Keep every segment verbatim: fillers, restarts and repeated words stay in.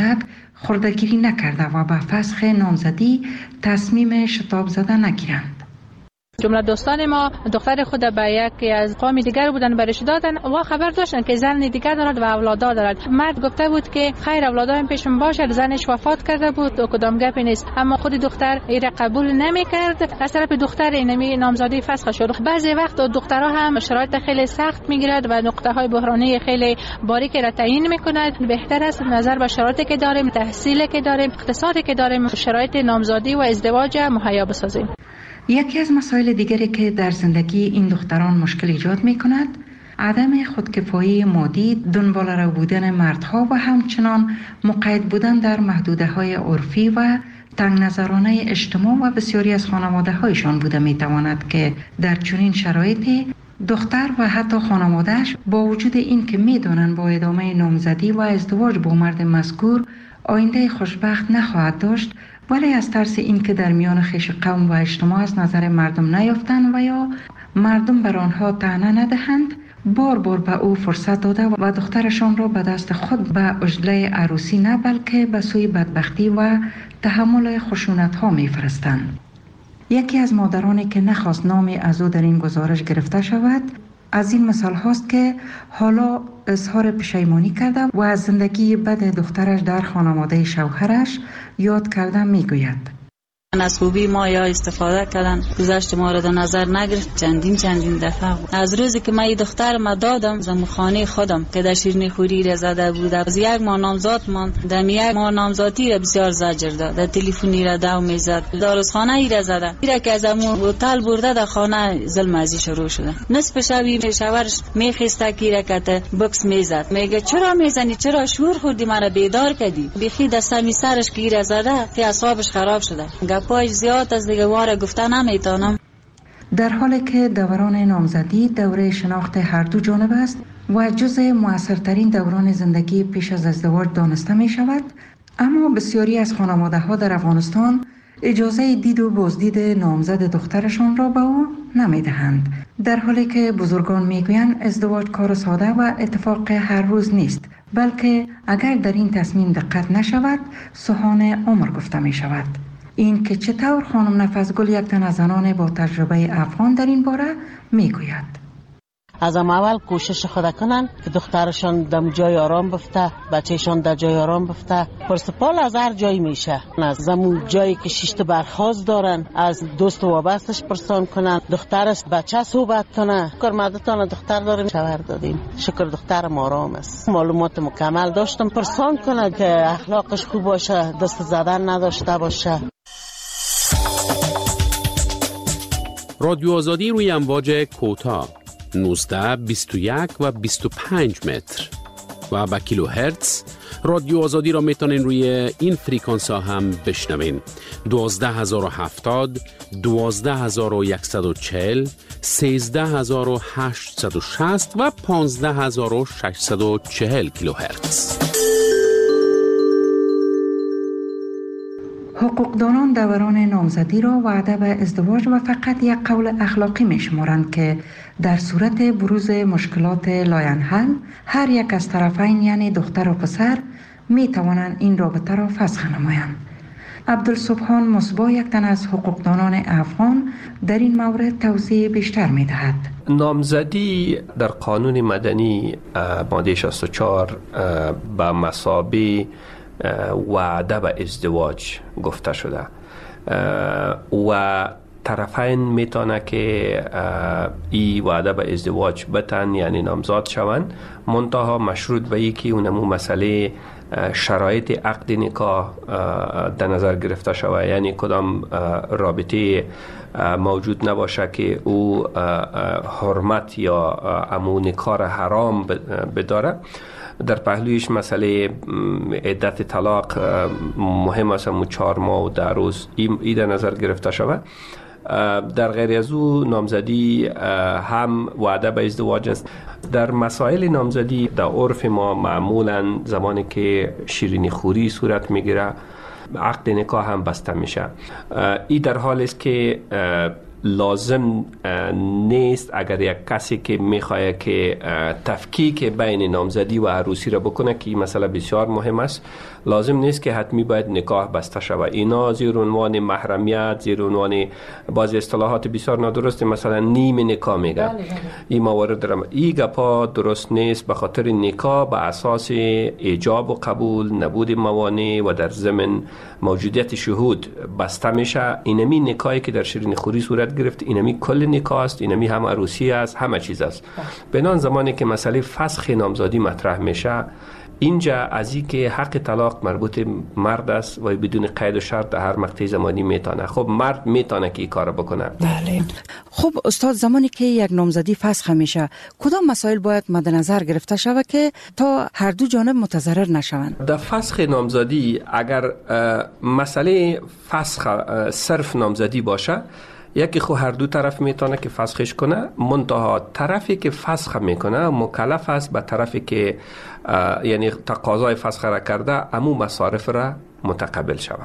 کوچک خردگیری نکرده و به فسخ نامزدی تصمیم شتاب زده نگیرند. جمله دوستان ما دختر خود به یکی از قوم دیگر بودن برش دادن و خبر داشتن که زن دیگر دارد و اولادا دارد. مرد گفته بود که خیر اولادایم پیشم باشه، زنش وفات کرده بود و کدام گپی نیست، اما خود دختر ایره قبول نمیکرد. از طرف دختر اینمی نامزدی فسخ شد. بعضی وقت دخترها هم شرایط خیلی سخت میگیرد و نقطه های بحرانی خیلی باریکی را تعیین میکند. بهتر است نظر به شرایطی که داریم، تحصیلی که داریم، اقتصادی که داریم، شرایط نامزدی و ازدواج مهیا بسازیم. یکی از مسائل دیگری که در زندگی این دختران مشکل ایجاد می کند عدم خودکفایی مادی، دنبال رو بودن مردها و همچنان مقید بودن در محدوده های عرفی و تنگ نظرانه اجتماع و بسیاری از خانواده هایشان بوده می تواند که در چنین شرایطی دختر و حتی خانوادهش با وجود این که می دانند با ادامه نامزدی و ازدواج با مرد مذکور آینده خوشبخت نخواهد داشت، ولی از ترس این که در میان خویش قوم و اجتماع از نظر مردم نیافتند و یا مردم بر آنها طعنه ندهند، بار بار به او فرصت داده و دخترشان را به دست خود به عجله عروسی نه بلکه به سوی بدبختی و تحمل خشونت ها می فرستند. یکی از مادرانی که نخواست نامی از او در این گزارش گرفته شود از این مثال هاست که حالا اظهار پشیمانی کرده و از زندگی بد دخترش در خانواده شوهرش یاد کرده می گوید. از خوبی ما یا استفاده کردن، گذشت ما را در نظر نگرفت. چندین چندین دفعه از روزی که من دختر ما دادم زمو خانه خودم که در شیرینی خوری را زده بود، از یک ماه نامزاد من در یک ماه نامزادی را بسیار زجر داد، در تلفنی را دو میزد، داروخانه ای را زده، ایرا که از امو هتل برده در خانه ظلم ازی شروع شده. نصف شبی شوهرش میخسته کی رکته بکس میزد، میگه چرا میزنی، چرا شور خوردی، مرا بیدار کردی. بیخی دستمی سرش کی را زده که اعصابش خراب شده. پای زیاد از دیگه واره گفته نمیتونم. در حالی که دوران نامزدی دوره شناخت هر دو جانب است و جزء موثرترین دوران زندگی پیش از ازدواج دانسته می شود، اما بسیاری از خانواده ها در افغانستان اجازه دید و بازدید نامزد دخترشان را به او نمی دهند، در حالی که بزرگان می گویند ازدواج کار ساده و اتفاق هر روز نیست، بلکه اگر در این تصمیم دقت نشود سوهان عمر گفته می شود. این که چطور خانم نفسگل یک تن از زنان با تجربه افغان در این باره میگوید. از اول کوشش خود کنن که دخترشان در جای آرام بفته، بچهشان در جای آرام بفته. پرسپال از هر جایی میشه، از زمون جایی که شیشت برخواست دارن از دوست و وابستش پرسان کنن، دخترش بچه صحبت کنه. شکر مدتان دختر داریم، شوهر دادیم، شکر دخترم آرام است. معلومات مکمل داشتم پرسان کنه که اخلاقش خوب باشه، دست زدن نداشته باشه. رادیو آزادی روی امواج کوتاه نوزده، بیست و یک و بیست و پنج متر و با کیلو هرتز. رادیو آزادی را میتونین روی این فریکانس ها هم بشنوین: دوازده هزار و هفتاد، دوازده هزار و صد و چهل، سیزده هزار و هشتصد و شصت و پانزده هزار و ششصد و چهل کیلو هرتز. حقوقدانان دوران نامزدی را وعده به ازدواج و فقط یک قول اخلاقی می شمارند که در صورت بروز مشکلات لاینحل هر یک از طرفین یعنی دختر و پسر می توانند این رابطه را فسخ نمایند. عبدالسبحان مصباح یک تن از حقوقدانان افغان در این مورد توضیح بیشتر می دهد. نامزدی در قانون مدنی ماده شصت و چهار به مثابه وعده به ازدواج گفته شده و طرفین میتونه که ای وعده به ازدواج بتن یعنی نامزاد شوند، منتها مشروط به ای که اونمو مسئله شرایط عقد نکاح در نظر گرفته شود، یعنی کدام رابطه موجود نباشه که او حرمت یا امو نکاح حرام بداره. در پهلویش مسئله عدت طلاق مهم است، همون چهار ماه و ده روز ای در نظر گرفته شود. در غیر از او نامزدی هم وعده به ازدواج است. در مسائل نامزدی در عرف ما معمولا زمانی که شیرینی خوری صورت میگیره عقد نکاح هم بسته میشه. ای در حال است که لازم نیست اگر یک کسی که میخواد که تفکیک بین نامزدی و عروسی را بکنه که این مسئله بسیار مهم است، لازم نیست که حتمی باید نکاح بسته شود. اینا زیر عنوان محرمیت، زیر عنوان بعضی اصطلاحات بسیار نادرست مثلا نیم نکاح میگن. این موارد درم این گپا درست نیست، به خاطر نکاح به اساس ایجاب و قبول، نبود موانع و در ضمن موجودیت شهود بسته میشه. اینمی نکاحی که در شیرین خوری صورت گرفت، اینمی کل نکاح است، اینمی هم عروسی است، همه چیز است. بنان زمانی که مسئله فسخ نامزدی مطرح میشه، اینجا از این که حق طلاق مربوط مرد است و بدون قید و شرط در هر مقطع زمانی میتونه. خب مرد میتونه که این کار بکنه. بله. خب استاد، زمانی که یک نامزدی فسخ میشه، کدام مسائل باید مد نظر گرفته شود که تا هر دو جانب متضرر نشوند؟ در فسخ نامزدی اگر مسئله فسخ صرف نامزدی باشه، یکی خو هر دو طرف میتونه که فسخش کنه، منتها طرفی که فسخ میکنه مکلف است به طرفی که یعنی تقاضای فسخ را کرده امو مصارف را متقبل شود.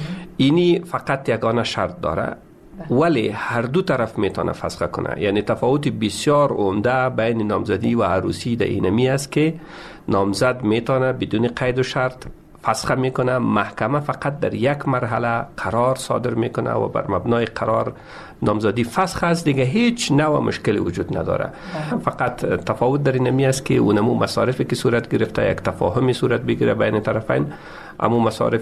اینی فقط یگانه شرط داره، ولی هر دو طرف میتونه فسخ کنه. یعنی تفاوت بسیار عمده بین نامزدی و عروسی در اینمی است که نامزد میتونه بدون قید و شرط فسخ میکنه، محکمه فقط در یک مرحله قرار صادر میکنه و بر مبنای قرار نامزدی فسخ است دیگه، هیچ نوع مشکلی وجود نداره. فقط تفاوت در اینمی است که اونمو مصارفی که صورت گرفته یک تفاهمی صورت بگیره بین طرفین، اما مصارف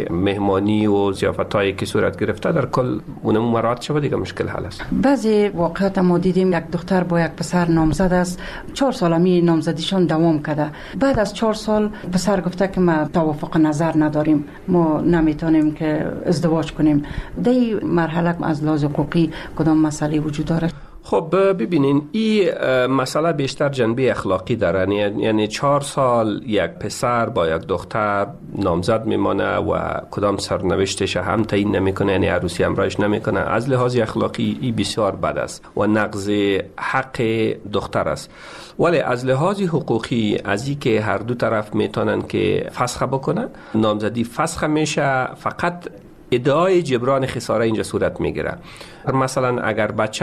مهمانی و ضیافتایی که صورت گرفته در کل اونمو مراعات شود دیگه مشکل حل است. بعضی واقعات ما دیدیم یک دختر با یک پسر نامزد است، چهار سال می نامزدیشان دوام کرده. بعد از چهار سال پسر گفته که ما توافق نظر نداریم، ما نمیتونیم که ازدواج کنیم. در این مرحله از لحاظ حقوقی کدام مسئله وجود داره؟ خب ببینین، این مسئله بیشتر جنبه اخلاقی داره. یعنی چهار سال یک پسر با یک دختر نامزد میمانه و کدام سرنوشتش هم تعیین نمیکنه، یعنی عروسی همراهش نمیکنه. از لحاظ اخلاقی این بسیار بد است و نقض حق دختر است. ولی از لحاظ حقوقی، از این که هر دو طرف میتونن که فسخ بکنن، نامزدی فسخ میشه، فقط ادعای جبران خساره اینجا صورت میگیره. مثلا اگر بچه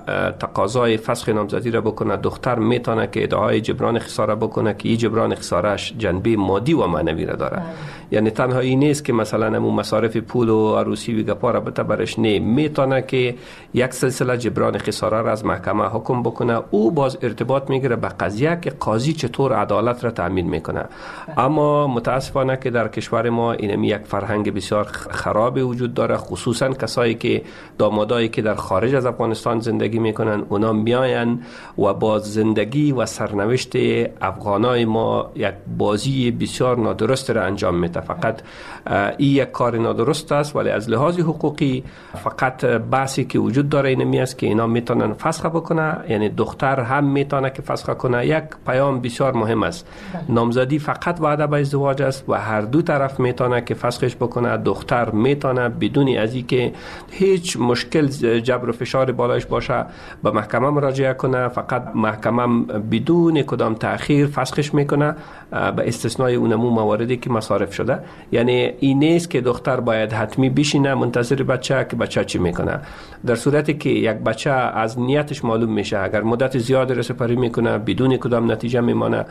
تقاضای فسخ نامزدی را بکنه، دختر میتونه که ادعای جبران خساره بکنه که این جبران خسارهش جنبه مادی و معنوی را داره. یعنی تنها این نیست که مثلا همون مصارف پول و عروسی و گپا را بته برش، نه، میتونه که یک سلسله جبران خساره را از محکمه حکم بکنه. او باز ارتباط میگیره به قضیه که قاضی چطور عدالت را تامین میکنه. اما متاسفانه که در کشور ما اینمی یک فرهنگ بسیار خراب وجود داره، خصوصا کسایی که دامادایی که در خارج از افغانستان زندگی میکنن، اونا میاین و با زندگی و سرنوشت افغانای ما یک بازی بسیار نادرست را انجام میده. فقط این یک کار نادرست است، ولی از لحاظ حقوقی فقط بحثی که وجود داره اینمی است که اینا میتونن فسخ بکنه، یعنی دختر هم میتونه که فسخ کنه. یک پیام بسیار مهم است، نامزدی فقط وعده به ازدواج است و هر دو طرف میتونه که فسخش بکنه. دختر میتونه بدون از اینکه هیچ مشکل جبر و فشار بالایش باشه به محکمه مراجعه کنه، فقط محکمه بدون کدام تأخیر فسخش میکنه به استثنای اونمو مواردی که مصارف شده. یعنی این نیست که دختر باید حتمی بشینه منتظر بچه که بچه چی میکنه. در صورتی که یک بچه از نیتش معلوم میشه، اگر مدت زیاد رسپری میکنه بدون کدام نتیجه میمانه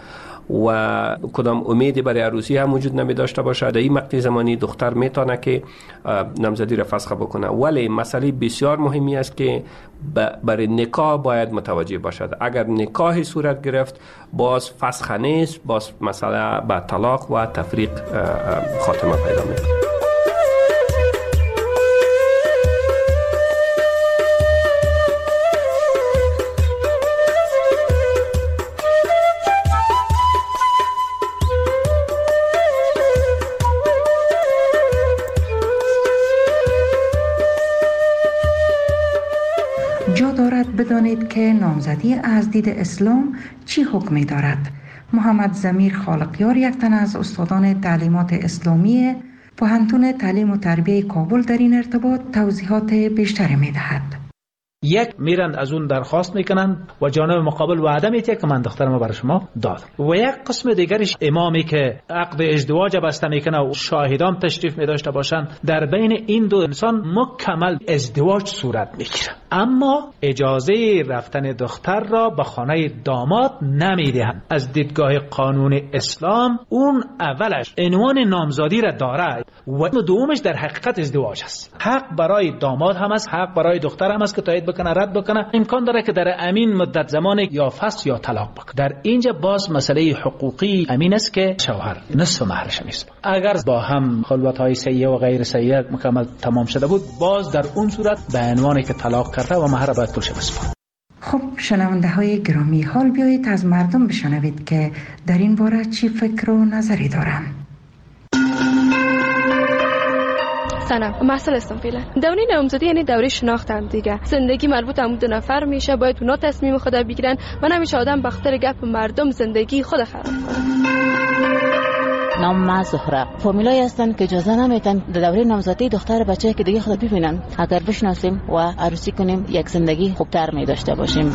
و کدام امیدی برای عروسی هم وجود نمی داشته باشه، در این مقطع زمانی دختر میتونه که نامزدی را فسخ بکنه. ولی مسئله بسیار مهمی است که برای نکاح باید متوجه باشد. اگر نکاح صورت گرفت باز فسخ نیست، باز مسئله به طلاق و تفریق خاتمه پیدا میکنه. جا دارد بدانید که نامزدی از دید اسلام چی حکمی دارد. محمد ضمیر خالقیار، یک تن از استادان تعلیمات اسلامی پوهنتون تعلیم و تربیه کابل، در این ارتباط توضیحات بیشتری می دهد. یک، میرند از اون درخواست میکنن و جانب مقابل وعده میده که من دخترم برای شما دادم. و یک قسم دیگرش امامی که عقد ازدواج بسته میکنه و شاهدان تشریف میداشته باشن، در بین این دو انسان مکمل ازدواج صورت میگیره. اما اجازه رفتن دختر را به خانه داماد نمیدهند. از دیدگاه قانون اسلام اون اولش عنوان نامزادی را داره و دومش در حقیقت ازدواج است. حق برای داماد هم است، حق برای دختر هم است که تایید بکنه رد بکنه. امکان داره که در امین مدت زمان یا فسخ یا طلاق بکنه. در اینجا باز مسئله حقوقی امین است که شوهر نصف مهرش نیست. اگر با هم خلوت‌های سیئه و غیر سیئه مکمل تمام شده بود، باز در اون صورت به عنوانی که طلاق کرده و مهر باید پولش بسپاره. خب شنونده های گرامی، حال بیایید از مردم بشنوید که در این باره چی فکر و نظری دارن. سلام، مسئله هستم فعلا. دوره نامزدی یعنی دوره شناخت هم دیگه. زندگی مربوط هم دو نفر میشه، باید اونا تصمیم خود بگیرن و نمیشه آدم به خاطر گپ مردم زندگی خود خراب کنه. نام ما زهره. فامیلایی هستن که اجازه نمیدن در دوره نامزدی دختر بچه که دیگه خود ببینن. اگر بشناسیم و عروسی کنیم یک زندگی خوبتر می داشته باشیم.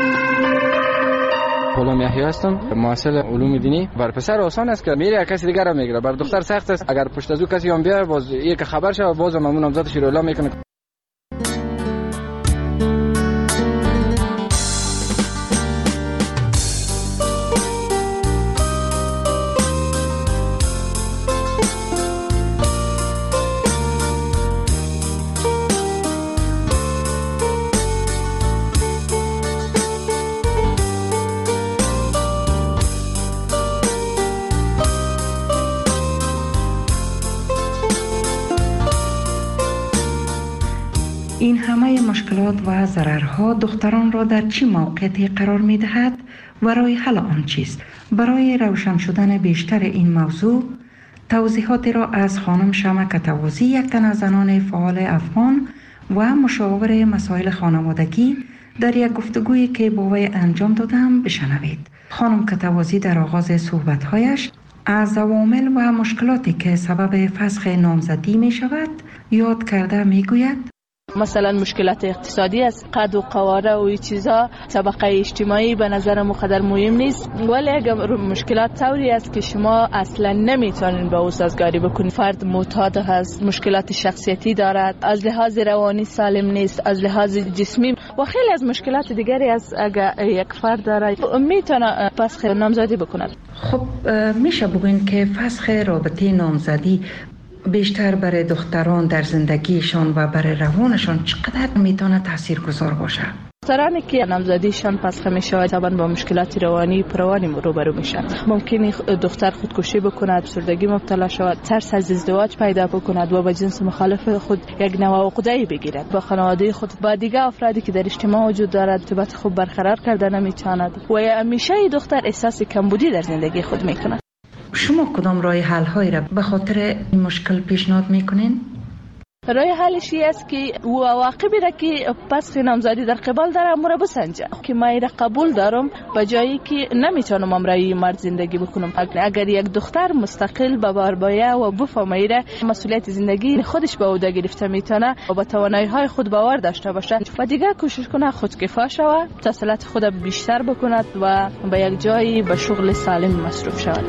غلام یحیی هستم، محصل علوم دینی. بر پسر آسان است که میره کسی دیگر را میگیره، بر دختر سخت است. اگر پشت از او کسی هم بیاد باز یک خبر شه باز مامون نامزدش رو اعلام میکنه. این همه مشکلات و ضررها دختران را در چه موقعیتی قرار می دهد و راه حل آن چیست؟ برای روشن شدن بیشتر این موضوع توضیحاتی را از خانم شمع کتوازی، یک تن از زنان فعال افغان و مشاور مسائل خانوادگی، در یک گفتگویی که با وی انجام دادم بشنوید. خانم کتوازی در آغاز صحبت‌هایش از عوامل و مشکلاتی که سبب فسخ نامزدی می شود یاد کرده می گوید: مثلا مشکلات اقتصادی است، قد و قواره و این چیزا طبقه اجتماعی به نظر مقدر مهم نیست، ولی اگر مشکلات طوری است که شما اصلا نمیتونین با او سازگاری بکنید. فرد معتاد هست، مشکلات شخصیتی دارد، از لحاظ روانی سالم نیست، از لحاظ جسمی و خیلی از مشکلات دیگری است. اگر یک فرد دارد میتونه فسخ نامزدی بکند. خب میشه بگوین که فسخ رابطه نامزدی بیشتر برای دختران در زندگیشان و برای روانشان چقدر میتونه تاثیرگذار باشه؟ دخترانی که نامزدیشان فسخ میشه طبعا با مشکلات روانی پروانی روبرو میشن. ممکنه دختر خودکشی بکند، افسردگی مبتلا شود، ترس از ازدواج پیدا بکند و با جنس مخالف خود یک نوع عقده‌ای بگیرد. با خانواده خود، با دیگه افرادی که در اجتماع وجود دارد ارتباط خوب برقرار کرده نمیتواند و همیشه دختر احساس کمبودی در زندگی خود میکند. شما کدام راه حل هایی را به خاطر این مشکل پیشنهاد میکنین؟ راه حلش است که او عواقبی را که فسخ نامزدی در قبال داره امور بسنجه که من را قبول دارم به جایی که نمیتونم امرای مرد زندگی بکنم. اگر یک دختر مستقل به بار باید و بفهمه را مسئولیت زندگی خودش به عهده گرفته میتونه و با توانایی های خود باور داشته باشه و دیگه کوشش کنه خودکفا شود، تحصیلات خود بیشتر بکند و به یک جایی به شغل سالم مصروف شود.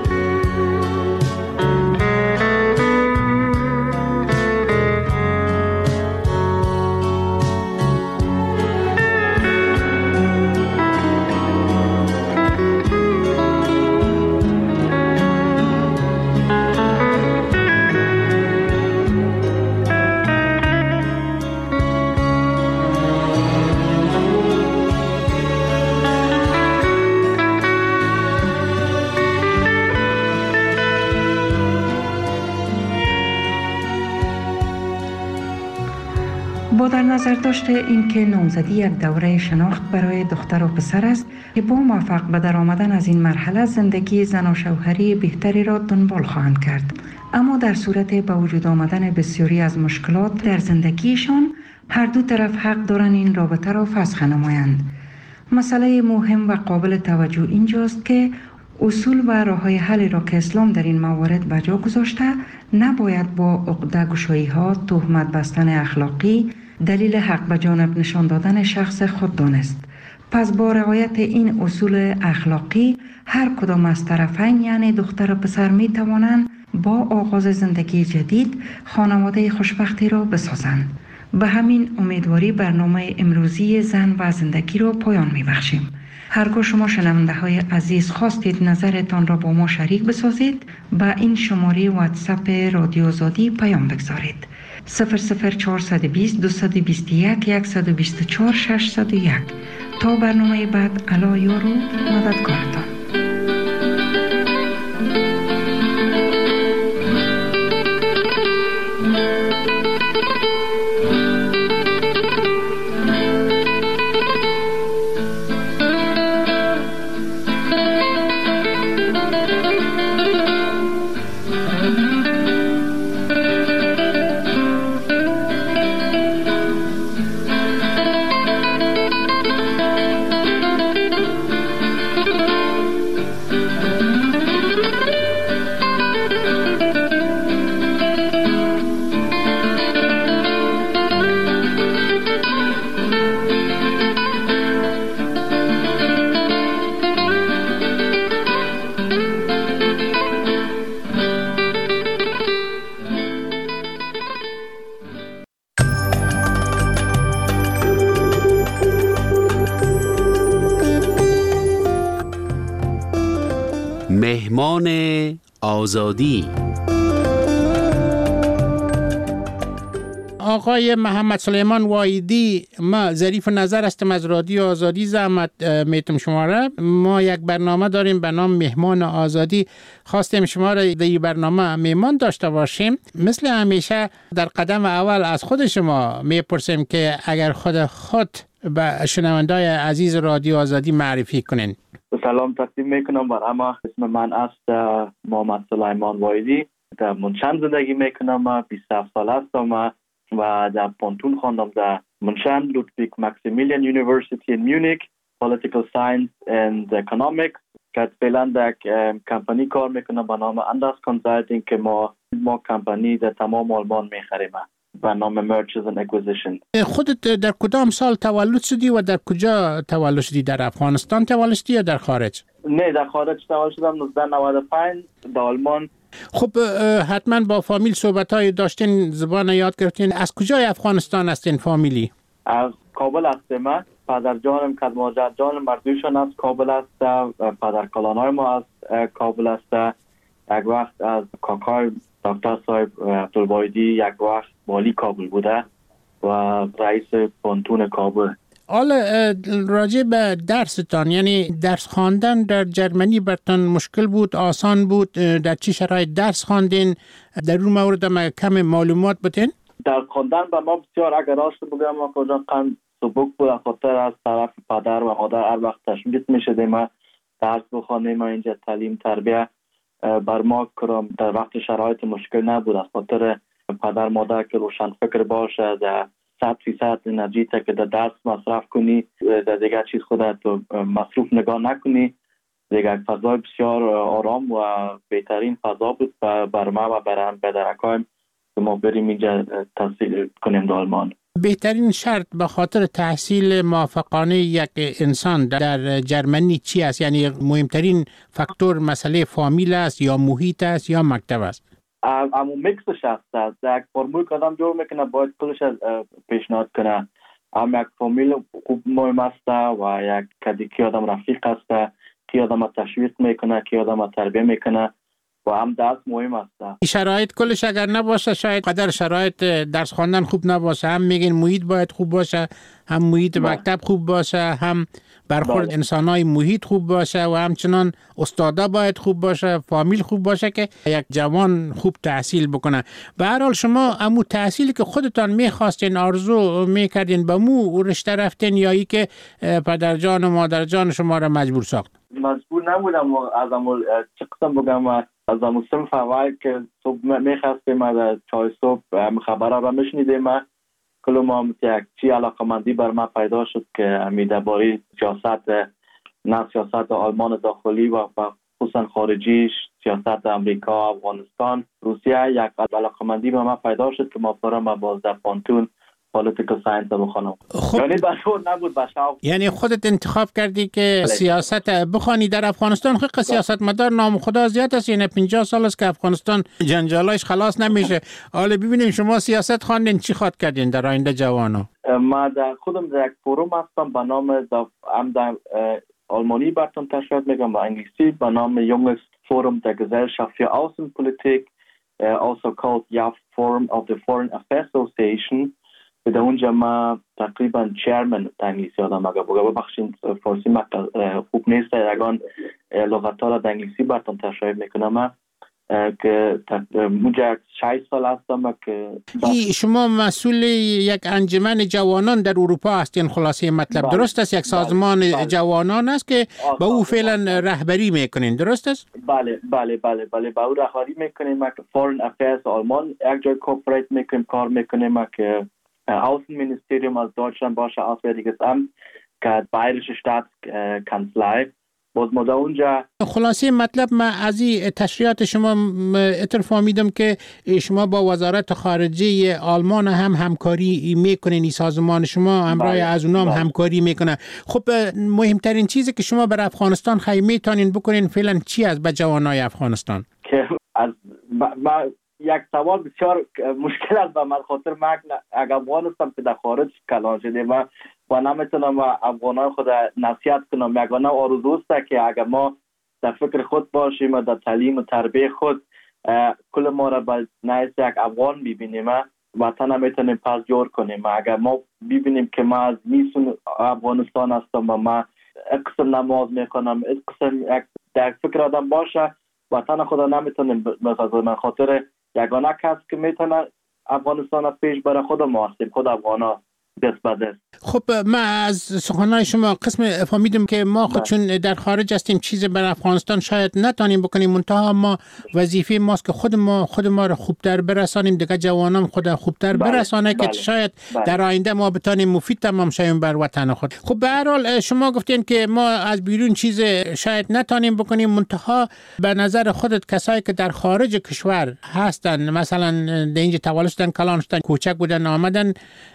با در نظر داشته این که نامزدی یک دوره شناخت برای دختر و پسر است که با موفق به در آمدن از این مرحله زندگی زن و شوهری بهتری را دنبال خواهند کرد، اما در صورت به وجود آمدن بسیاری از مشکلات در زندگیشان هر دو طرف حق دارند این رابطه را فسخ نمایند. مسئله مهم و قابل توجه اینجاست که اصول و راه‌های حل را که اسلام در این موارد به جا گذاشته نباید با عقده‌گشایی ها، تهمت بستن اخلاقی دلیل حق به جانب نشان دادن شخص خود دانست. پس با رعایت این اصول اخلاقی هر کدام از طرفین یعنی دختر و پسر می توانند با آغاز زندگی جدید خانواده خوشبختی را بسازند به همین امیدواری برنامه امروزی زن و زندگی رو پایان می‌بخشیم. هرگاه شما شنونده های عزیز خواستید نظرتان را با ما شریک بسازید، با این شماره واتساپ رادیو آزادی پیام بگذارید: صفر صفر چهارصد و بیست دویست و بیست و یک صد و بیست و چهار ششصد و یک. تا برنامه بعد، الا یارو مددکارتان. مهمان آزادی. آقای محمد سلیمان وایدی، ما ظریف نظر هستم از رادیو آزادی، زحمت میتم شما را. ما یک برنامه داریم به نام مهمان آزادی. خواستیم شما را در این برنامه مهمان داشته باشیم. مثل همیشه در قدم اول از خود شما میپرسیم که اگر خود خود به شنوندای عزیز رادیو آزادی معرفی کنین. سلام تقدیم میکنم بر همه. اسم من است محمد سلیمان وایدی. در منشن زندگی میکنم. بیست و هفت سال هستم و در پانتون خواندم در منشن لودویگ ماکسیمیلیان یونیورسیتی in Munich Political Science and Economics. که فعلا در کمپانی کار میکنم به نام انداس کانسالتینگ که ما ما کمپانی در تمام آلمان میخریم به نام Mergers and Acquisition. خودت در کدام سال تولد شدی و در کجا تولد شدی؟ در افغانستان تولد شدی یا در خارج؟ نه، در خارج تولد شدم. نوزده نود و پنج در آلمان. خب حتما با فامیل صحبت‌های داشتین، زبان یاد گرفتین. از کجای افغانستان هستین فامیلی؟ از کابل هستم. پدر جانم که ماجر جانم مردوشان از کابل است. پدر کلانای ما از کابل است. یک وقت از کاکای دکتر صاحب عبدالوایدی یک وقت والی کابل بوده و رئیس پانتون کابل. حالا راجع به درستان، یعنی درس خواندن در جرمنی برتان مشکل بود، آسان بود؟ در چه شرایط درس خواندین؟ در اون مورد ما کم معلومات بتین؟ در خواندن به ما بسیار اگر راست بگم ما کجا کم سبک بود، خاطر از طرف پدر و مادر هر وقت تشویق می‌شدیم ما درس بخوانیم. ما اینجا تعلیم تربیت بر ما کرم در وقت شرایط مشکل نبود، از خاطر پدر مادر که روشن فکر باشه، در صد فیصد انرژی تا که در درس مصرف کنی، در دیگر چیز خودت مصروف نگاه نکنی. دیگر فضای بسیار آرام و بهترین فضا بود بر ما و بر پدرکایم که ما بریم اینجا تحصیل کنیم در آلمان. بهترین شرط به خاطر تحصیل موفقانه یک انسان در جرمنی چی است؟ یعنی مهمترین فاکتور مسئله فامیل است یا محیط است یا مکتب است؟ اما میکسش است. یک فرمول که آدم جور میکنه باید کلش پیشنهاد کنه. هم یک فامیل خوب مهم است و یک کدی که آدم رفیق است که آدم تشویق میکنه، که آدم تربیه میکنه و هم درس مهم است. شرایط کلش اگر نباشه، شاید قدر شرایط درس خواندن خوب نباشه. هم میگین محیط باید خوب باشه، هم محیط مکتب خوب باشه، هم برخورد انسانای محیط خوب باشه و همچنان استادا باید خوب باشه، فامیل خوب باشه که یک جوان خوب تحصیل بکنه. به هر حال شما امو تحصیلی که خودتان میخواستین، آرزو میکردین، به مو رشته رفتین یا ای که پدر جان و مادر جان شما را مجبور ساخت؟ مجبور نبودم. از امو چه قسم بگم، از امو صنف اول که صبح میخواستیم از چای صبح خبر را میشنیدیم، کلو ما یک چی علاقمندی بر من پیدا شد که امیده باری سیاست، نه سیاست آلمان داخلی و خصوصا خارجی، سیاست امریکا، افغانستان، روسیه، یک علاقمندی به من پیدا شد که ما برام باز در پانتون پالیتیکال ساینس بخونم. خب یعنی بسور نبود بشاو. یعنی خودت انتخاب کردی که سیاست بخوانی در افغانستان. خیلی سیاست مدار نام خدا زیاد است، یعنی پنجاه سال است که افغانستان جنجالایش خلاص نمیشه. حالا ببینیم شما سیاست خواندین، چی خواد کردین در آینده جوانا؟ ما در خودم در یک فروم هستم به نام ام در آلمانی براتون تشریح میگم با انگلیسی به نام Junges Forum der Gesellschaft für Außenpolitik, also called J A F Forum of the Foreign Affairs Association. در اونجا ما تقریبا چیرمن در انگلیسی آدم اگر بگه ببخشین فارسی ما خوب نیست، اگران لغت ها را در انگلیسی براتون تشریح میکنم که اونجا شش سال هستم که شما مسئول یک انجمن جوانان در اروپا هستین. خلاصه مطلب بله. درست است؟ یک سازمان بله. بله. جوانان است که با او فعلا رهبری میکنین، درست است؟ بله بله بله بله با او رهبری میکنیم که فورن افیرز آلمان یک جای کوپریت میکنیم، کار میکنیم که Außenministerium از Deutschland باشه، Auswärtiges Amt که Bayerische Staatskanzlei باز ما در اونجا. خلاصه مطلب من از این تشریحات شما اطلاع فهمیدم که شما با وزارت خارجه آلمان هم همکاری میکنین، این سازمان شما همراه از اونام همکاری میکنه. خب مهمترین چیزی که شما بر افغانستان خیلی میتونین بکنین فعلا چی است به جوانای افغانستان؟ که از با یک سوال بسیار مشکل است به من خاطر من اگر افغانستان که در خارج کلان شده و و نمیتونم افغانان خود نصیحت کنم. یگانه آرزوست که اگر ما در فکر خود باشیم و در تعلیم و تربیت خود کل ما را به نایست یک افغان ببینیم وطن میتونیم پس جور کنیم. اگر ما ببینیم که ما از میسون افغانستان هستم و ما اقسم نماز میکنم، اقسم در فکر آدم باشه وطن خود نمیتونیم بسازیم. خاطر یگانه کس که میتونه افغانستان پیش بره خود ما هستیم، خود افغانا دست به دست. خب من از سخنان شما قسم فهمیدم که ما خود چون در خارج هستیم چیز بر افغانستان شاید نتونیم بکنیم، منتها ما وظیفه ماست که خود ما خود ما رو خوبتر برسانیم، دیگه جوانان خود خوبتر برسانه که شاید بله. در آینده ما بتونیم مفید تمام شویم بر وطن خود. خب به هر حال شما گفتین که ما از بیرون چیز شاید نتونیم بکنیم، منتها به نظر خودت کسایی که در خارج کشور هستن، مثلا در اینجا تولد شدن، کلان شدن، کوچک بودن، آمدن،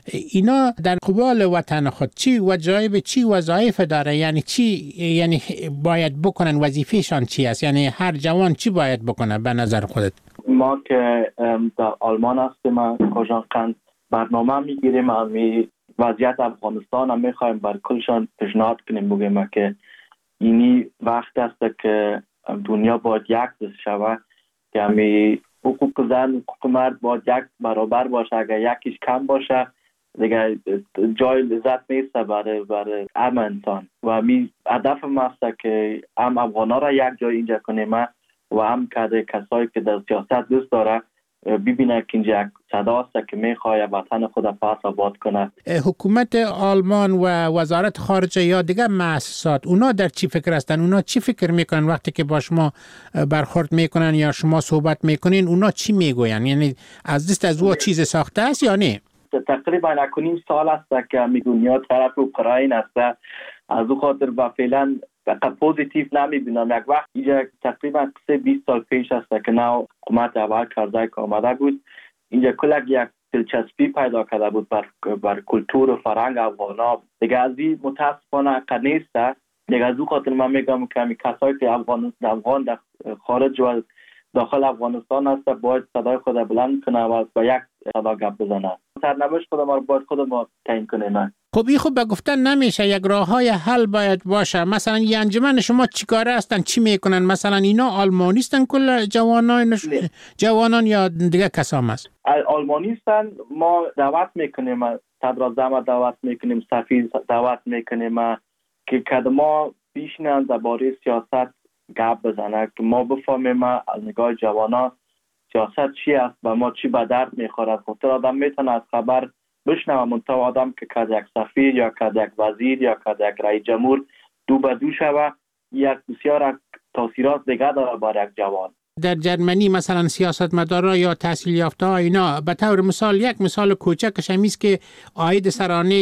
اینا در قبال وطن خود چی وظایف چی وظایف داره؟ یعنی چی یعنی باید بکنن؟ وظیفهشان چی است؟ یعنی هر جوان چی باید بکنه به نظر خودت؟ ما که در آلمان هستیم کجا قند برنامه میگیریم امی وضعیت افغانستان هم میخوایم بر کلشان پیشنهاد کنیم، بگیم که اینی وقت است که دنیا باید یک دست شوه، که امی حقوق زن حقوق مرد باید یک برابر باشه. اگر یکیش کم باشه دیگه جای لذت نیست برای برای ام انسان. و می هدف ما است که ام افغانا را یک جای اینجا کنیم و هم که کسایی که در سیاست دوست داره ببینه که اینجا یک صدا است که میخواه وطن خود پس آباد کنه. حکومت آلمان و وزارت خارجه یا دیگه مؤسسات اونا در چی فکر هستن؟ اونا چی فکر میکنن وقتی که با شما برخورد میکنن یا شما صحبت میکنین؟ اونا چی میگوین؟ یعنی از دست از او چیز ساخته است یا نه؟ تقریبا نکنیم سال است که می دنیا طرف اوکراین است، از او خاطر با فعلا فقط پوزیتیو نمیبینم. یک وقت اینجا تقریبا سه بیست سال پیش است که نه حکومت اول کرده که آمده بود اینجا کلک یک دلچسپی پیدا کرده بود بر بر کلتور و فرهنگ افغانا. دیگه از این متاسفانه حق نیست. دیگه از او خاطر من میگم که می کسایی که افغان افغان در خارج و داخل افغانستان است باید صدای خود بلند کنه و با یک صدا گپ بزنه. سرنوشت خود ما باید خود ما تعیین کنیم. خب این خوب به گفتن نمیشه، یک راههای حل باید باشه. مثلا این انجمن شما چیکاره هستن؟ چی میکنن؟ مثلا اینا آلمانی هستن کل جوانان جوانان یا دیگه کسام است؟ آلمانی هستن. ما دعوت میکنیم، صدراعظم دعوت میکنیم، سفیر دعوت میکنیم که کد ما بیشنن درباره سیاست گپ بزنه که ما بفهمیم از نگاه جوانا سیاست چی است و ما چی به درد میخوره. خاطر آدم میتونه از خبر بشنوه، منتها آدم که کد یک سفیر یا کد یک وزیر یا کد یک رئیس جمهور دو به دو شوه یک بسیار تاثیرات دیگه داره بر یک جوان. در جرمنی مثلا سیاستمدارا یا تحصیل یافته ها اینا به طور مثال یک مثال کوچکش همیست که عاید سرانه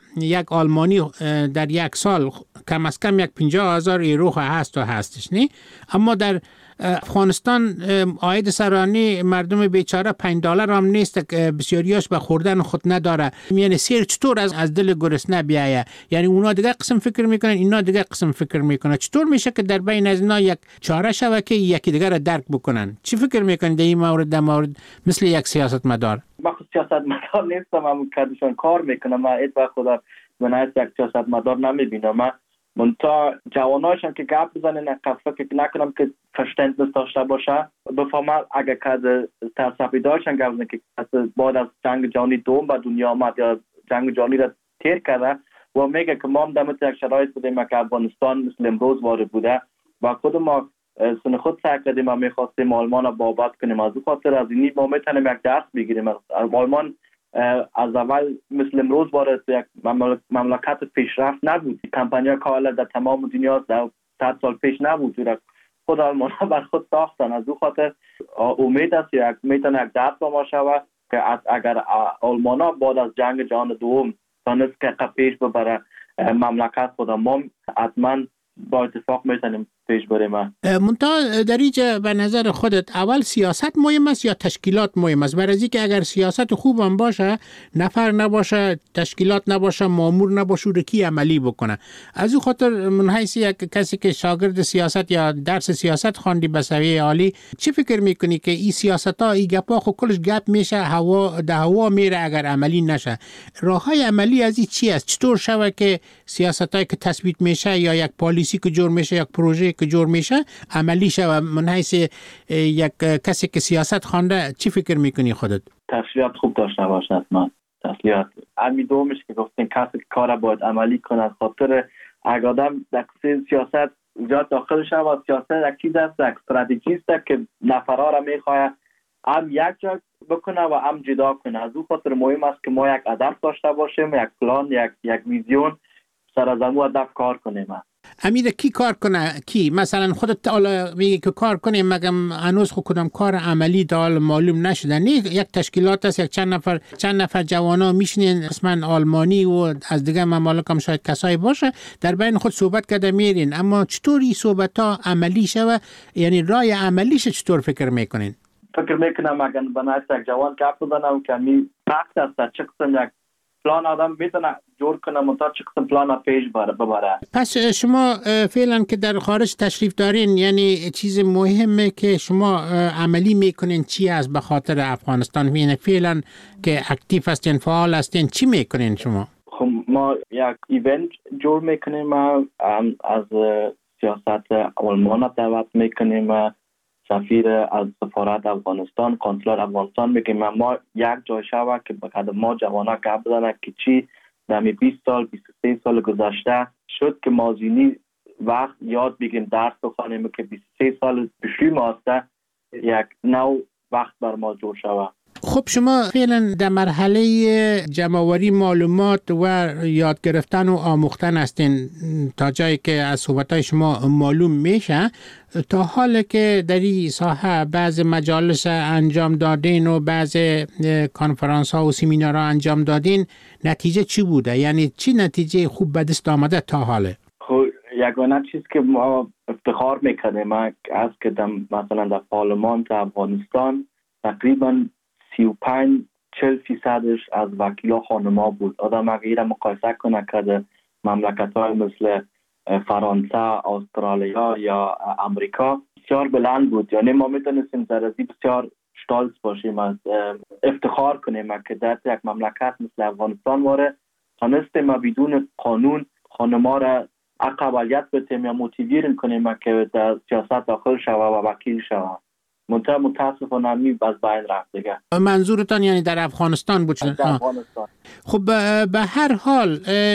یک آلمانی در یک سال کم از کم یک پنجاه هزار یورو هست و هستش نه، اما در افغانستان عاید سرانه مردم بیچاره پنج دلار هم نیست که بسیاریاش به خوردن خود نداره. یعنی سیر چطور از از دل گرسنه بیایه؟ یعنی اونا دیگه قسم فکر میکنن، اینا دیگه قسم فکر میکنن. چطور میشه که در بین از اینا یک چاره شوه که یکی دیگه را درک بکنن؟ چی فکر میکنن در این مورد در مورد مثل یک سیاستمدار؟ من خود سیاستمدار نیستم، من کارشون کار میکنم. من ات وقت خدا من یک سیاستمدار نمیبینم. من منتها جواناشم که گپ بزنن فکر نکنم که فرستندنس داشته باشه. بفهمم اگر که تصفی داشتن گپ بزنن که بعد از جنگ جهانی دوم به دنیا آمد یا جنگ جهانی را تیر کرده و میگه که ما هم در یک شرایط بودیم که افغانستان مثل امروز وارد بوده و خود ما سن خود سعی کردیم و میخواستیم آلمان را بابت کنیم. از او خاطر از اینی ما میتونیم یک درس بگیریم. آلمان از اول مثل امروز وارد یک مملکت پیشرفت نبود. کمپانیا کالا در تمام دنیا در صد سال پیش نبود. خود آلمان ها بر خود ساختن. از او خاطر امید است یک میتونه یک درس با ما شود که اگر آلمان ها بعد از جنگ جهان دوم تانست که پیش ببره مملکت خود ما حتما با اتفاق میتونیم پیش بریم. منتها در اینجا به نظر خودت اول سیاست مهم است یا تشکیلات مهم است؟ برای اینکه اگر سیاست خوب هم باشه، نفر نباشه، تشکیلات نباشه، مامور نباشه، رکی عملی بکنه. از او خاطر من حیث یک کسی که شاگرد سیاست یا درس سیاست خواندی به سویه عالی، چی فکر میکنی که این سیاست ها این گپا خو کلش گپ میشه، هوا ده هوا میره اگر عملی نشه؟ راههای عملی از این چی است؟ چطور شوه که سیاست هایی که تثبیت میشه یا یک پالیسی که جور میشه، یک پروژه که جور میشه عملی شه؟ من حیث یک کسی که سیاست خوانده چی فکر میکنی خودت؟ تشریعات خوب داشته باشه. حتما تشریعات امی دومش که گفتین کسی که کار باید عملی کنه. خاطر اگر آدم در سیاست زیاد داخل شه و سیاست یک چیز است، یک استراتژی است که نفرها را میخواه هم یک جا بکنه و هم جدا کنه. از او خاطر مهم است که ما یک هدف داشته باشیم، یک پلان، یک یک ویژن سر از امو هدف کار کنیم. امیر کی کار کنه؟ کی مثلا خودت حالا میگی که کار کنیم، مگم هنوز خود کدام کار عملی دال معلوم نشده؟ نه یک تشکیلات است، یک چند نفر چند نفر جوانا میشنین اسمن آلمانی و از دیگه ممالک هم شاید کسایی باشه در بین خود صحبت کرده میرین، اما چطوری صحبت ها عملی شوه؟ یعنی رای عملیش چطور فکر میکنین؟ فکر میکنم اگر بناست یک جوان گپ بزنم که می وقت است چه قسم یک پلان آدم میتونه جور کنه منتها چه قسم پلان پیش ببره. پس شما فعلا که در خارج تشریف دارین، یعنی چیز مهمه که شما عملی میکنین چی است به خاطر افغانستان؟ یعنی فعلا که اکتیو هستین، فعال هستین، چی میکنین شما؟ خب ما یک ایونت جور میکنیم، از سیاست آلمان دعوت میکنیم، سفیر از سفارت افغانستان، کنسولار افغانستان میگیم ما یک جای شوه که بقدر ما جوانا گپ بزنه که چی در بیست سال بیست و سه سال گذشته شد که ما زینی وقت یاد بگیم، درس بخوانیم که بیست و سه سال پیشی ماسته یک نو وقت بر ما جور شوه. خب شما فعلا در مرحله جمع‌آوری معلومات و یاد گرفتن و آموختن هستین تا جایی که از صحبت‌های شما معلوم میشه. تا حالی که در این ساحه بعض مجالس انجام دادین و بعض کنفرانس ها و سمینارها انجام دادین، نتیجه چی بوده؟ یعنی چی نتیجه خوب به دست آمده تا حاله؟ خب یگانه چیز که ما افتخار میکنیم از که مثلا در پارلمان در افغانستان تقریبا سی و پنج چهل فیصدش از وکیلا خانما بود. آدم اگه ایره مقایسه کنه که مملکت های مثل فرانسه، استرالیا یا امریکا بسیار بلند بود. یعنی ما میتونستیم در ازی بسیار شتالز باشیم، از افتخار کنیم که در یک مملکت مثل افغانستان واره تانستیم ما بدون قانون خانما را اقبالیت بتیم یا موتیویرن کنیم که در سیاست داخل شوه و وکیل شوه. منتها متاسفانه می باز بین رفت دیگه. منظورتان یعنی در افغانستان بود؟ در افغانستان. خب به هر حال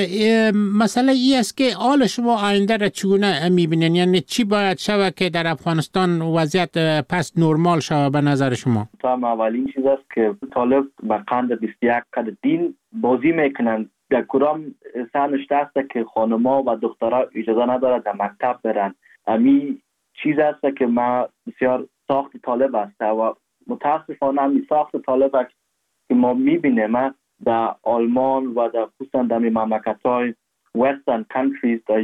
مسئله ای است که حال شما آینده را چگونه میبینین؟ یعنی چی باید شوه که در افغانستان وضعیت پس نرمال شوه به نظر شما؟ تا اولین چیز است که طالب با قند بیست و یک کد دین بازی میکنن. در کدام سنشته است که خانما و دخترها اجازه نداره در مکتب برن. امی چیز است که ما بسیار ساخت طالب است و متاسفانه همی ساخت طالب است که ما میبینیم در آلمان و در خصوصا در مملکت های وسترن کانتریز در یوروپ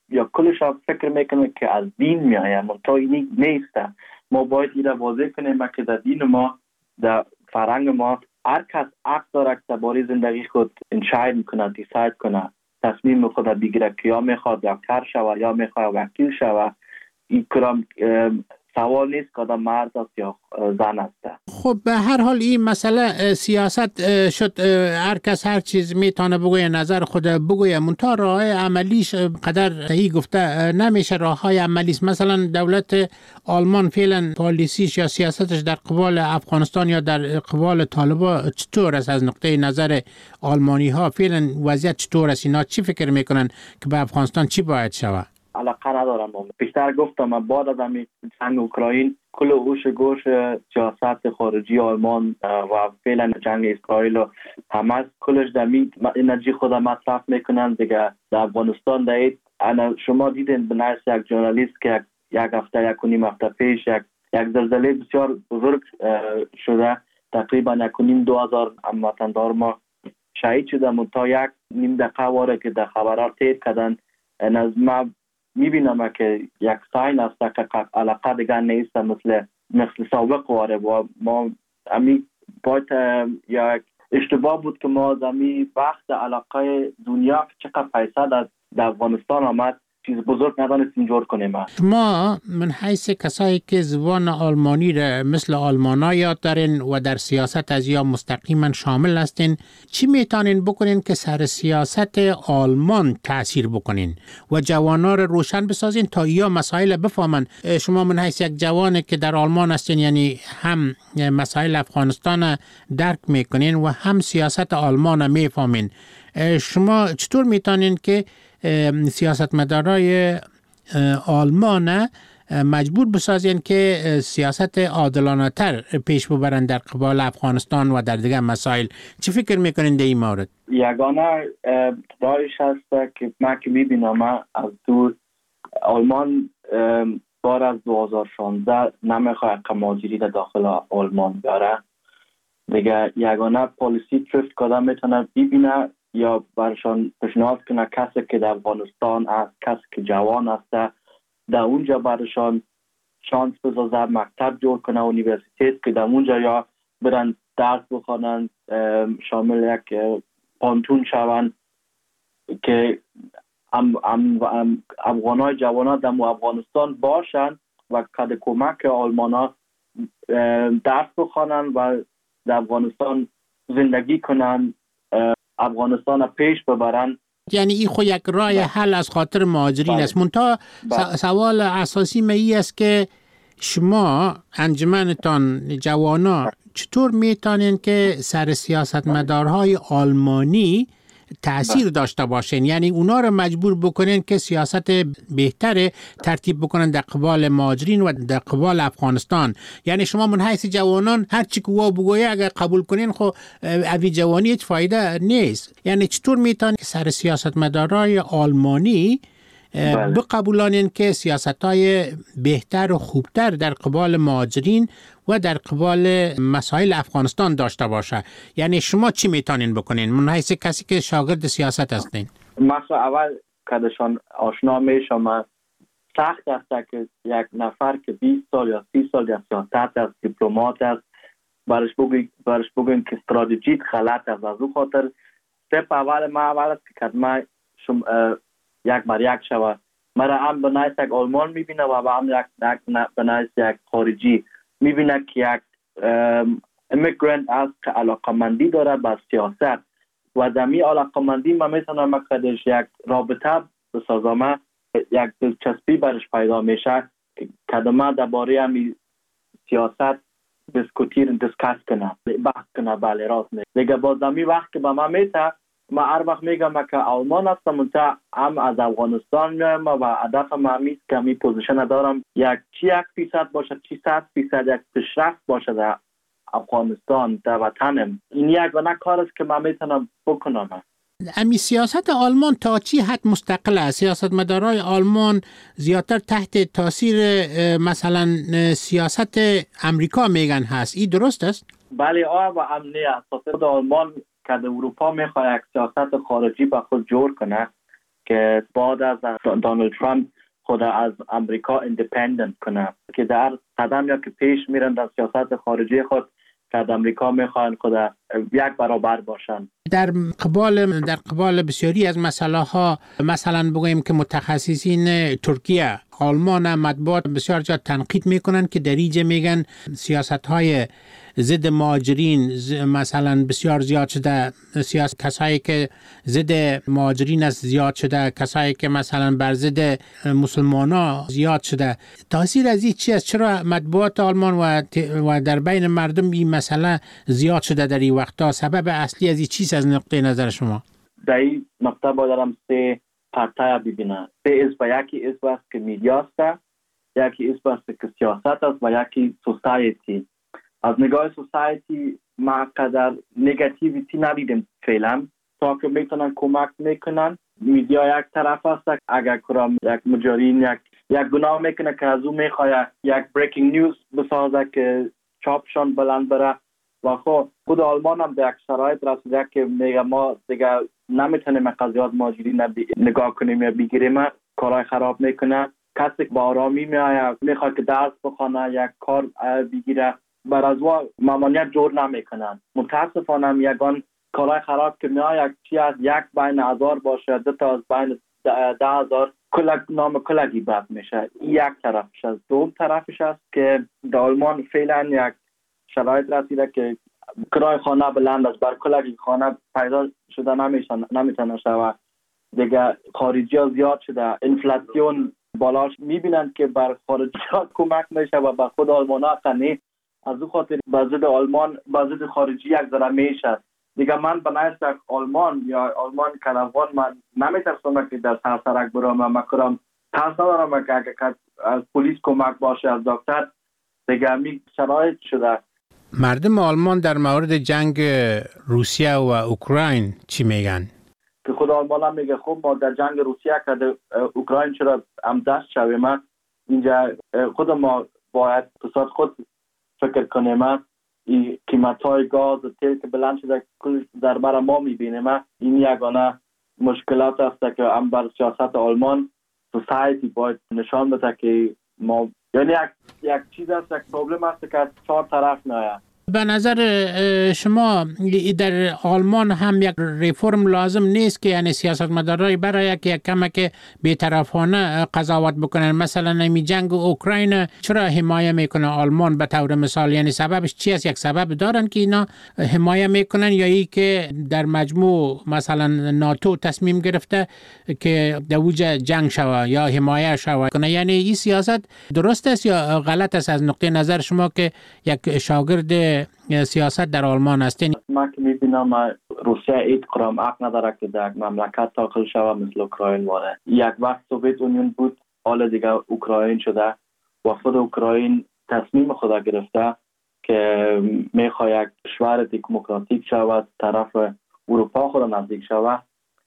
یا کلش فکر میکنه که از دین میآید، منتها این نیست. ما باید این را واضح کنیم که در دین ما، در فرهنگ ما، هر کس حق داره که درباره زندگی خود انشاء میکنه، دیساید کنه، تصمیم خود بگیره که یا میخواد دکتر شوه یا میخواد وکیل شوه. این کلام سوال نیست که آدم مرد است یا زن است. خب به هر حال این مسئله سیاست شد، هر کس هر چیز میتونه بگویه، نظر خود بگویه، منتها راه عملیش قدر صحیح گفته نمیشه. راه های عملیش مثلا دولت آلمان فعلا پالیسیش یا سیاستش در قبال افغانستان یا در قبال طالبان چطور است؟ از نقطه نظر آلمانی ها فعلا وضعیت چطور است؟ اینا چی فکر میکنن که به افغانستان چی باید شود؟ علاقه ندارم. بیشتر گفتم بعد از همین جنگ اوکراین کل هوش گوش سیاست خارجی آلمان و فعلا جنگ اسرائیل و حماس کلش دمی انرژی خود مصرف میکنن دیگه. در افغانستان دید انا شما دیدین بنایس یک ژورنالیست که یک هفته یک و نیم هفته پیش یک یک زلزله بسیار بزرگ شده، تقریبا یک و نیم دو هزار وطندار ما شهید شده، منتها یک نیم دقیقه واره که در خبرات تیر کردن. از ما میبینم که یک ساین است که علاقه دیگر نیست مثل مثل سابق واره و ما امی باید یک اشتباه بود که ما زمی وقت علاقه دنیا چقدر پیسه در افغانستان آمد چیز بزرگ ندانستیم جور کنیم. ما من حیث کسایی که زبان آلمانی را مثل آلمانا یاد دارین و در سیاست از یا مستقیما شامل هستین، چی میتونین بکنین که سر سیاست آلمان تأثیر بکنین و جوانا را روشن بسازین تا یا مسائل بفهمن؟ شما من حیث یک جوانی که در آلمان هستین، یعنی هم مسائل افغانستان درک میکنین و هم سیاست آلمان میفهمین. شما چطور میتونین که سیاستمدارای آلمان مجبور بسازین که سیاست عادلانه تر پیش ببرن در قبال افغانستان و در دیگر مسائل؟ چی فکر میکنین در این مورد؟ یگانه راهش هست که ما که میبینم از دور آلمان بار از دو هزار و شانزده نمیخواه که مهاجری در داخل آلمان بیاره دیگه. یگانه پالیسی ترفت کدام میتونه ببینه یا برشان پیشنهاد کنه کسی که در افغانستان است، کسی که جوان است، در اونجا برشان شانس بسازه، مکتب جور کنه، اونیورسیتیت که در اونجا یا برن درس بخوانند، شامل یک پانتون شوند که ام ام ام افغانای جوانا در افغانستان باشند و کد کمک آلمانا درس بخوانند و در افغانستان زندگی کنند، افغانستان پیش ببرن. یعنی این خو یک راه حل از خاطر مهاجرین است. منتها سوال اساسی می است که شما انجمنتان جوانا چطور میتونین که سر سیاستمدارهای آلمانی تأثیر داشته باشین، یعنی اونا رو مجبور بکنین که سیاست بهتر ترتیب بکنن در قبال مهاجرین و در قبال افغانستان؟ یعنی شما من حیث جوانان هر چی که وا بگویه اگر قبول کنین خب اوی جوانی هیچ فایده نیست. یعنی چطور میتونین که سر سیاستمدارای آلمانی بقبولانین که سیاست‌های بهتر و خوبتر در قبال مهاجرین و در قبال مسائل افغانستان داشته باشه؟ یعنی شما چی میتونین بکنین من حیث کسی که شاگرد سیاست هستین؟ مثلا اول کدشان آشنا میشم، سخت است که یک نفر که بیست سال یا سی سال یا سیاست است، دیپلمات است، برش بگوین برش بگوین که استراتژیت غلط است. از اون خاطر step اول ما اول است که کدما شم یک بر یک شود. مرا هم بنایست یک آلمان میبینه و هم یک بنایست یک خارجی میبینه که یک امیگرانت است که علاقمندی داره به سیاست و دمی علاقمندی ما میتونم کدش یک رابطه بسازم، یک دلچسبی برش پیدا میشه که ما درباره همی سیاست دیسکوتیر دیسکس کنه، بحث کنه. بله راست میگه دیگه. با دمی وقت که به ما میته ما هر وقت میگم که آلمان هستم منتها هم از افغانستان میام و هدف ما همیست که همی پوزیشن دارم یک چی یک فیصد باشه چی صد فیصد یک پیشرفت باشه در افغانستان در وطنم. این یک و نه کار است که من میتونم بکنم. امی سیاست آلمان تا چی حد مستقل است؟ سیاستمدارای آلمان زیادتر تحت تاثیر مثلا سیاست امریکا میگن هست، این درست است؟ بله آه و امنی اساس آلمان که در اروپا میخواد یک سیاست خارجی به خود جور کنه که بعد از دونالد ترامپ خود از امریکا ایندیپندنت کنه، که در قدم یا که پیش میرن در سیاست خارجی خود که از امریکا میخوان خود یک برابر باشن. در قبال در قبال بسیاری از مسئله ها، مثلا بگوییم که متخصصین ترکیه، آلمان، مطبوعات بسیار جا تنقید میکنن که در اینجا میگن سیاست های ضد مهاجرین مثلا بسیار زیاد شده، سیاست کسایی که ضد مهاجرین است زیاد شده، کسایی که مثلا بر ضد مسلمانا زیاد شده. تاثیر از این چی است؟ چرا مطبوعات آلمان و و در بین مردم این مسئله زیاد شده در این وقتا؟ سبب اصلی از این چیست از نقطه نظر شما؟ در این نقطه باید سه پرتای ببینه. سه اسم، یکی اسم است که میدیا است، یکی اسم است که سیاست است و یکی سوسایتی. از نگاه سوسایتی ما قدر نگاتیویتی ندیدیم فعلا، تا که میتونن کمک میکنن. میدیا یک طرف است، اگر کرام یک مجرمین یک یک گناه میکنه که از او میخواد یک بریکینگ نیوز بسازه که چاپشان بلند بره، و خب خود آلمان هم به یک شرایط رسیده که میگه ما دیگه نمیتونیم قضیات مهاجرین نگاه کنیم یا بگیریم، کارهای خراب میکنه. کسی با آرامی میآید میخواد که درس بخونه، یک کار بگیره، بر از وا ممانعت جور نمیکنن. متاسفانه یگان کارهای خراب که میآید چی از یک بین هزار باشه، دو تا از بین ده هزار کلک نام کلگی بد میشه. یک طرفش است. دوم طرفش است که در آلمان فعلا یک شرایط رسیده که کرای خانه بلند است، بر کلگی خانه پیدا شده نمیشه، نمیتونه شود. دیگه خارجی ها زیاد شده، انفلاسیون بالاش میبینن که بر خارجی ها کمک میشه و بر خود آلمان ها قنی. از او خاطر بازد آلمان بازد خارجی یک ذره میشه. دیگه من بنایست آلمان یا آلمان کنوان من نمیترسم که در سرسرک برام و مکرم ترس ندارم که اگر از پلیس کمک باشه، از دکتر، دیگه می شرایط شده. مردم آلمان در مورد جنگ روسیه و اوکراین چی میگن؟ که خود آلمان هم میگه خب ما در جنگ روسیه که اوکراین چرا هم دست شویم؟ اینجا خود ما باید تصاد خود فکر کنیم. این قیمت های گاز و تیل که بلند شده کل در بر ما میبینیم. این یگانه مشکلات است که هم بر سیاست آلمان سوسایتی باید نشان بده که ما، یعنی یک یک چیز است، یک پروبلم است که از چهار طرف میآید. به نظر شما در آلمان هم یک ریفرم لازم نیست که یعنی سیاستمدارای برای که یک کمک بی‌طرفانه قضاوت بکنن؟ مثلا نمی جنگ اوکراین چرا حمایه میکنه آلمان به طور مثال؟ یعنی سببش چی است؟ یک سبب دارن که اینا حمایه میکنن، یا ای که در مجموع مثلا ناتو تصمیم گرفته که دوج جنگ شوه یا حمایه شوه کنه؟ یعنی این سیاست درست است یا غلط است از نقطه نظر شما که یک شاگرد سیاست در آلمان هستین؟ من که میبینم روسیه ایت قرام حق نداره که در مملکت داخل شوه مثل اوکراین واره. یک وقت سوویت اونیون بود، حالا دیگه اوکراین شده و خود اوکراین تصمیم خدا گرفته که میخواد یک کشور دموکراتیک شود، طرف اروپا خود نزدیک شود.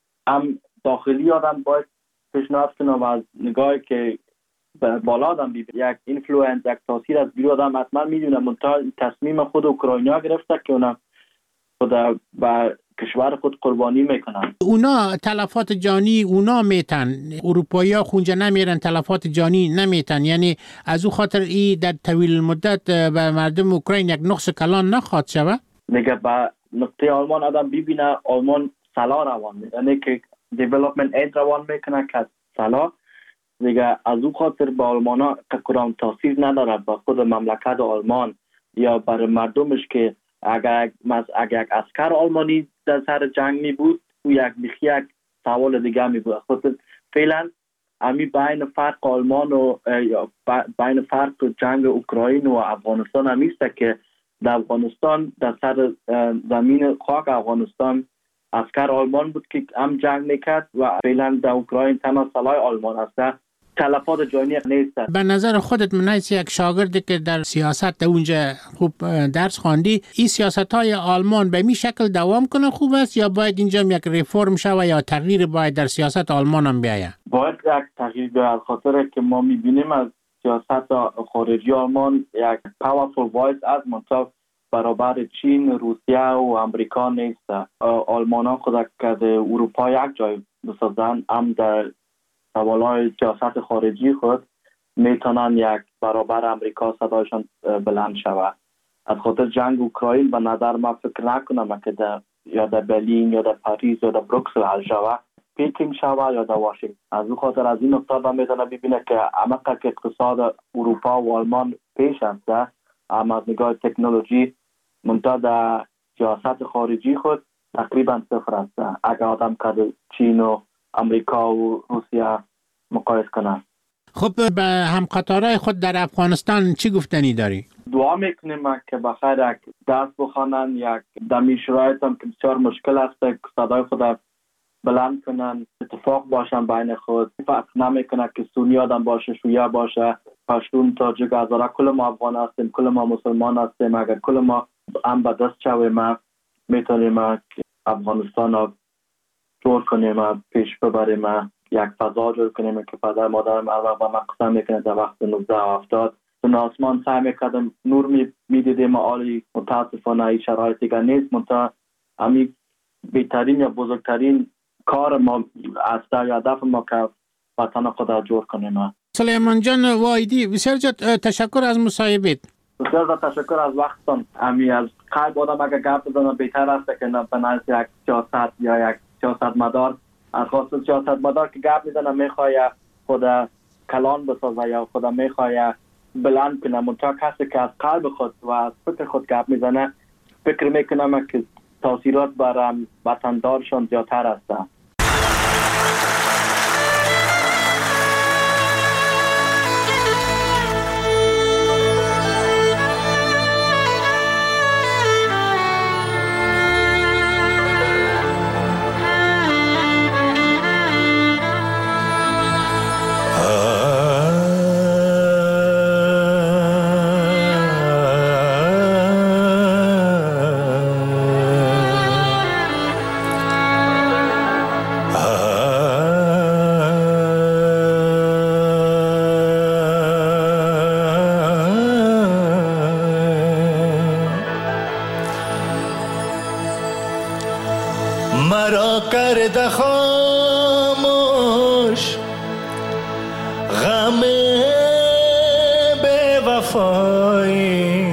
هم داخلی آدم باید پیشنهاد کنه و از نگاهی که بالا آدم بید یک اینفلوئنس، یک تاثیر از بیرون آدم حتما میدونه. منتها تصمیم خود اوکراینیا گرفته که اونا خود با کشور خود قربانی میکنن. اونا تلفات جانی اونا میتن، اروپایی ها خونجا نمیرن، تلفات جانی نمیتن. یعنی از او خاطر ای در طویل مدت به مردم اوکراین یک نقص کلان نخواد شوه؟ میگه با نقطه آلمان آدم ببینه آلمان سلا روان میکنه، یعنی که دیولپمنت اید روان میکنه که سلا دیگه از او خاطر با آلمان ها کدام تاثیر نداره با خود مملکت آلمان یا برای مردمش. که اگر اگر یک اسکر آلمانی در سر جنگ می بود او یک بخی یک سوال دیگه می بود. خود فعلا امی بین فرق آلمان و یا بین فرق جنگ اوکراین و افغانستان همیسته که در افغانستان در سر زمین خاک افغانستان اسکر آلمان بود که هم جنگ میکرد و فعلا در اوکراین تنها سلاح آلمان هسته، تلفات جانی نیست. به نظر خودت من از یک شاگردی که در سیاست در اونجا خوب درس خواندی، این سیاست های آلمان به می شکل دوام کنه خوب است یا باید اینجا یک ریفرم شوه یا تغییر باید در سیاست آلمان هم بیاید؟ باید یک تغییر بیاید، خاطر که ما میبینیم از سیاست خارجی آلمان یک پاورفول وایس از منطقه برابر چین، روسیه و امریکا نیست. آلمان ها خود که در اروپا یک جای بسازن، هم در سوالای سیاست خارجی خود میتونن یک برابر امریکا صدایشان بلند شود. از خاطر جنگ اوکراین به نظر من فکر نکنم که در یا در برلین یا در پاریس یا در بروکسل حل شود، پیکینگ شود یا در واشنگتن. از اون خاطر از این نقطه با میتونه ببینه که عمقه که اقتصاد اروپا و آلمان پیش است، اما از نگاه تکنولوژی منتها در سیاست خارجی خود تقریبا صفر است اگر آدم که چین و امریکا و روسیه مقایسه کنه. خب به همقطارای خود در افغانستان چی گفتنی داری؟ دعا میکنیم که بخیر یک دست بخوانن، یک دمی شرایط هم که بسیار مشکل است که صدای خود بلند کنن، اتفاق باشن بین خود. فرق نمیکنه که سنی آدم باشه، شیعه باشه، پشتون، تاجیک، هزاره، کل ما افغان هستیم، کل ما مسلمان هستیم. اگر کل ما هم به دست شویم میتونیم افغانستان رو جور کنیم، پیش ببریم، یک فضا جور کنیم که پدر مادرم هر وقت با من قسم میکنه در وقت نوزده و هفتاد اون آسمان سعی میکردم نور می میدیدیم. آلی متاسفانه این شرایط دیگر نیست، منتها همین بهترین یا بزرگترین کار ما است یا هدف ما که وطن خود جور کنیم. سلیمان جان وایدی، بسیار تشکر از مصاحبت. بسیار تشکر از وقتتان. امی از قلب آدم اگر گفت بزنم بهتر است که به نزد یک سیاست یا یک سیاست مدار، از خاص سیاست مدار که گفت میزنه میخواه خود کلان بسازه یا خود میخواه بلند کنه، منتها کسی که از قلب خود و از فکر خود گفت میزنه فکر میکنم که تاثیرات بر وطندارشان زیادتر است. مرا کرده خاموش غم بے وفایی،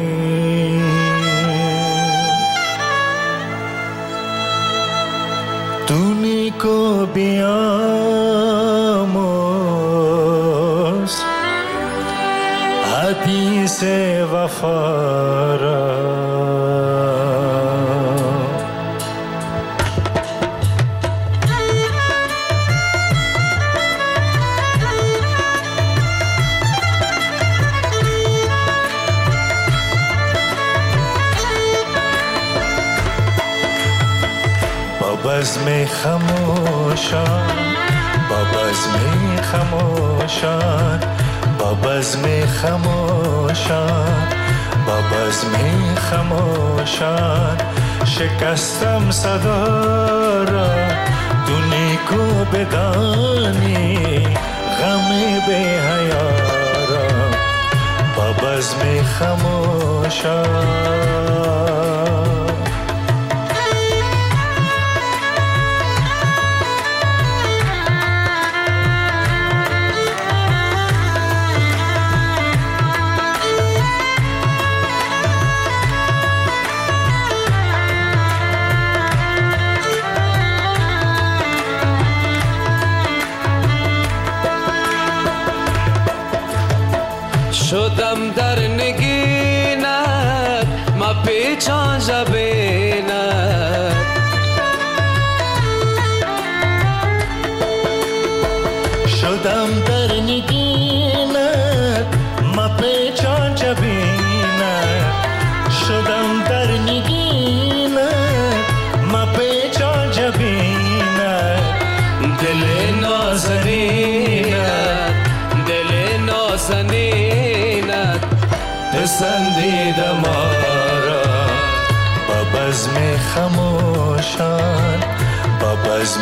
تو نیکو بیاموز حدیث وفا را. بزم خموشان، با بزم خموشان، با بزم خموشان، با بزم خموشان شکستم صدا را. تو نیکو بدانی غم بی حیا را، با بزم خموشان. شدم در نگینت ما پیچان جبینت، شدم در نگینت ما پیچان جبینت، شدم در نگینت ما پیچان جبینت. دل نازنینت دل نازنینت پسندید ما را. با بزم خموشان، با بزم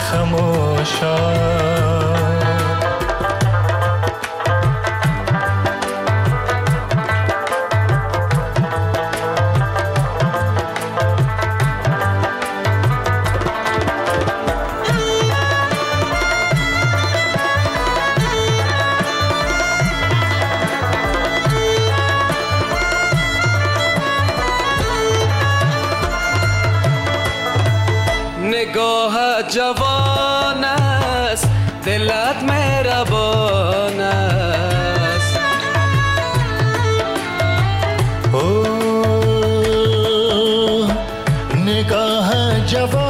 خموشان. جوان است دلت مهربان است او نگاه جوان